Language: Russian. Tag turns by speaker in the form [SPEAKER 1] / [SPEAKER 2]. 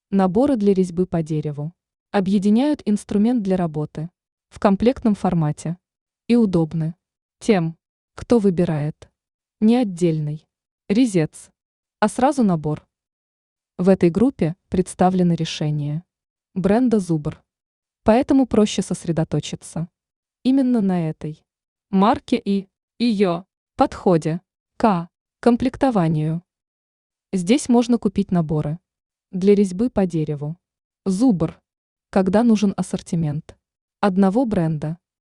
[SPEAKER 1] Наборы для резьбы по дереву. Объединяют инструмент для работы в комплектном формате и удобны тем, кто выбирает не отдельный резец, а сразу набор. В этой группе представлены решения бренда Зубр, поэтому проще сосредоточиться именно на этой марке и ее подходе к комплектованию. Здесь можно купить наборы для резьбы по дереву. Зубр, когда нужен ассортимент одного бренда